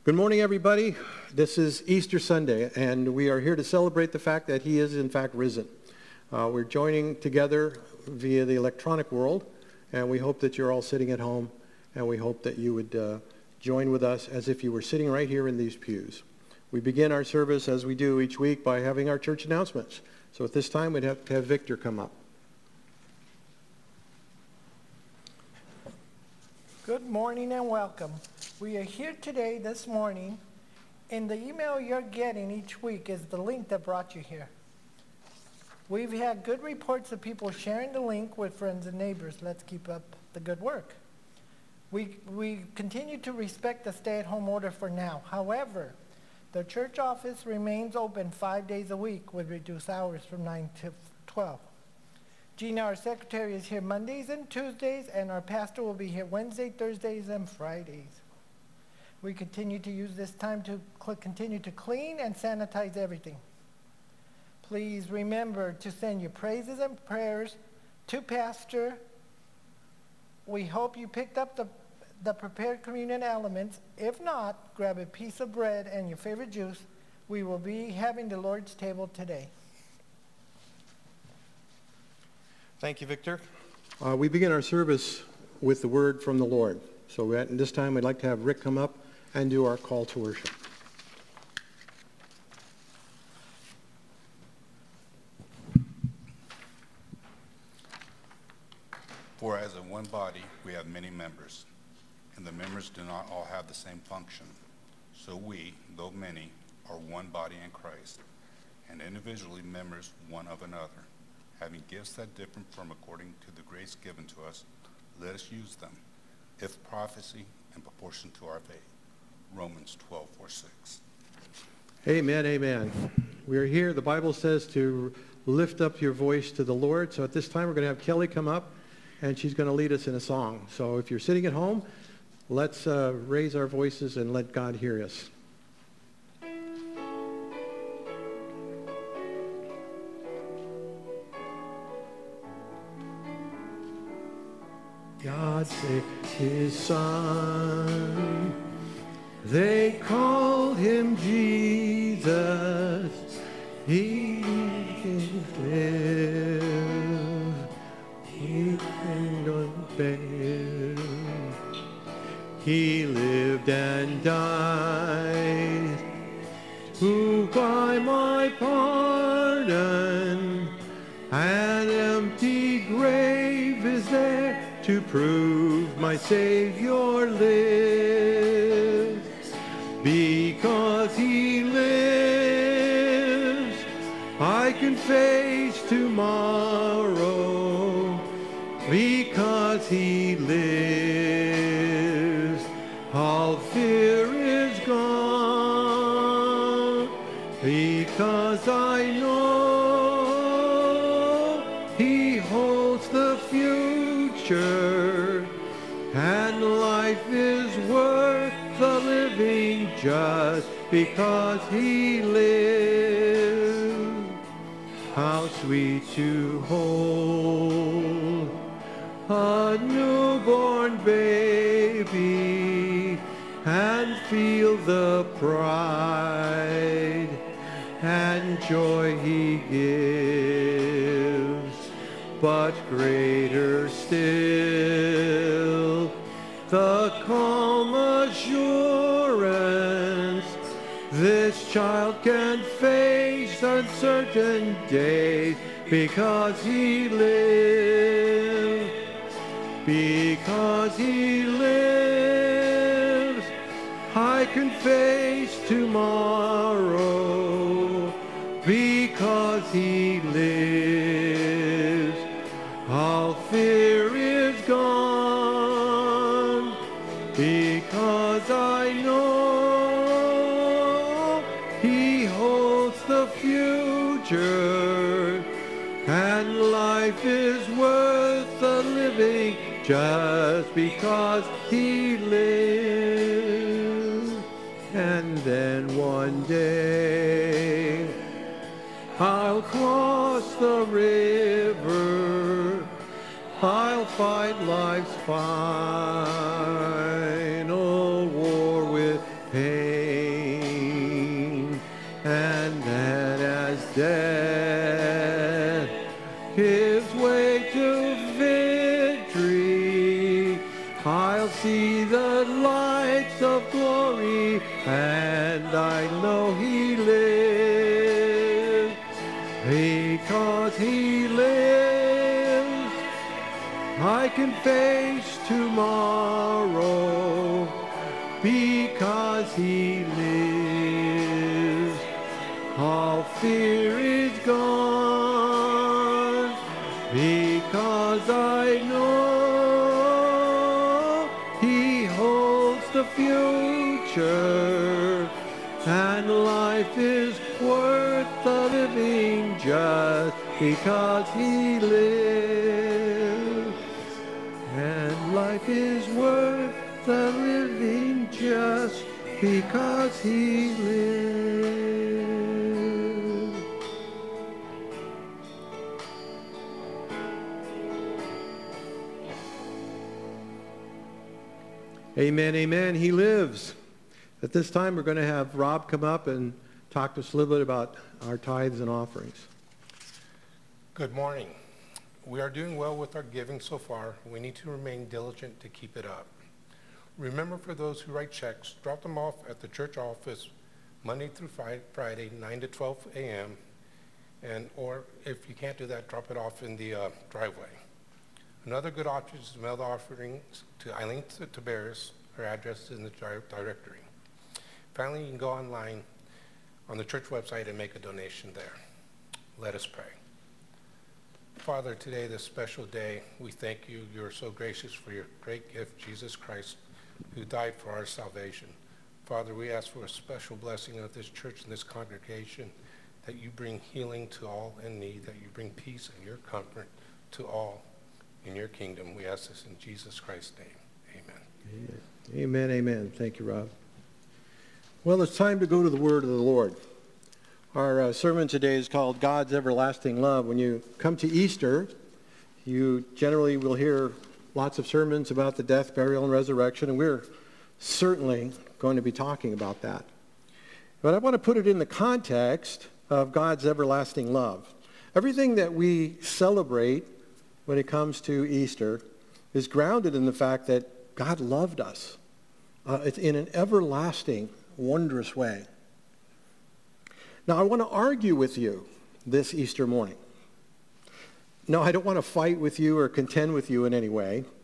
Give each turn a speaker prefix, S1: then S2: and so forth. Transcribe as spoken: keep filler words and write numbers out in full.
S1: Good morning, everybody. This is Easter Sunday, and we are here to celebrate the fact that he is, in fact, risen. Uh, we're joining together via the electronic world, and we hope that you're all sitting at home, and we hope that you would uh, join with us as if you were sitting right here in these pews. We begin our service, as we do each week, by having our church announcements. So at this time, we'd have to have Victor come up.
S2: Good morning and welcome. We are here today, this morning, and the email you're getting each week is the link that brought you here. We've had good reports of people sharing the link with friends and neighbors. Let's keep up the good work. We, we continue to respect the stay-at-home order for now. However, the church office remains open five days a week with reduced hours from nine to twelve. Gina, our secretary, is here Mondays and Tuesdays, and our pastor will be here Wednesday, Thursdays, and Fridays. We continue to use this time to cl- continue to clean and sanitize everything. Please remember to send your praises and prayers to Pastor. We hope you picked up the, the prepared communion elements. If not, grab a piece of bread and your favorite juice. We will be having the Lord's table today.
S1: Thank you, Victor. Uh, we begin our service with the word from the Lord. So at this time, I'd like to have Rick come up and do our call to worship.
S3: For as in one body we have many members, and the members do not all have the same function. So we, though many, are one body in Christ, and individually members one of another. Having gifts that differ from according to the grace given to us, let us use them. If prophecy, in proportion to our faith. Romans twelve, four, six.
S1: Amen, amen. We are here. The Bible says to lift up your voice to the Lord. So at this time, we're going to have Kelly come up, and she's going to lead us in a song. So if you're sitting at home, let's uh, raise our voices and let God hear us. God sent his Son. They called him Jesus. He didn't live. He couldn't bear. He lived and died to buy my pardon. An empty grave is there to prove my Savior lives. Because he lives, I can face tomorrow. Because he lives, all fear is gone. Because I know he holds the future, and life is worth the living just because he lives. How sweet to hold a newborn baby and feel the pride and joy he gives. But greater still, the calm assurance this child can face uncertain days because he lives. Because he lives, I can face tomorrow. Because he lives, all fear is gone. Because I know he holds the future, and life is worth the living just because he lives. And then one day I'll cross the river, I'll fight life's final war with pain. heights of glory, and I know he lives. Because he lives, I can face tomorrow. Because he lives, all fear is gone. Because I know he holds the future, and life is worth the living just because he lives. And life is worth the living just because he lives. Amen, amen. He lives. At this time, we're going to have Rob come up and talk to us a little bit about our tithes and offerings.
S4: Good morning. We are doing well with our giving so far. We need to remain diligent to keep it up. Remember, for those who write checks, drop them off at the church office Monday through Friday, nine to twelve a.m. And or if you can't do that, drop it off in the uh, driveway. Another good option is to mail the offerings to Eileen Tabaris. Her address is in the directory. Finally, you can go online on the church website and make a donation there. Let us pray. Father, today, this special day, we thank you. You're so gracious for your great gift, Jesus Christ, who died for our salvation. Father, we ask for a special blessing of this church and this congregation, that you bring healing to all in need, that you bring peace and your comfort to all in your kingdom. We ask this in Jesus Christ's name. Amen.
S1: Amen, amen. Amen. Thank you, Rob. Well, it's time to go to the word of the Lord. Our uh, sermon today is called God's Everlasting Love. When you come to Easter, you generally will hear lots of sermons about the death, burial, and resurrection, and we're certainly going to be talking about that. But I want to put it in the context of God's everlasting love. Everything that we celebrate when it comes to Easter is grounded in the fact that God loved us. Uh, it's in an everlasting, wondrous way. Now, I want to argue with you this Easter morning. No, I don't want to fight with you or contend with you in any way.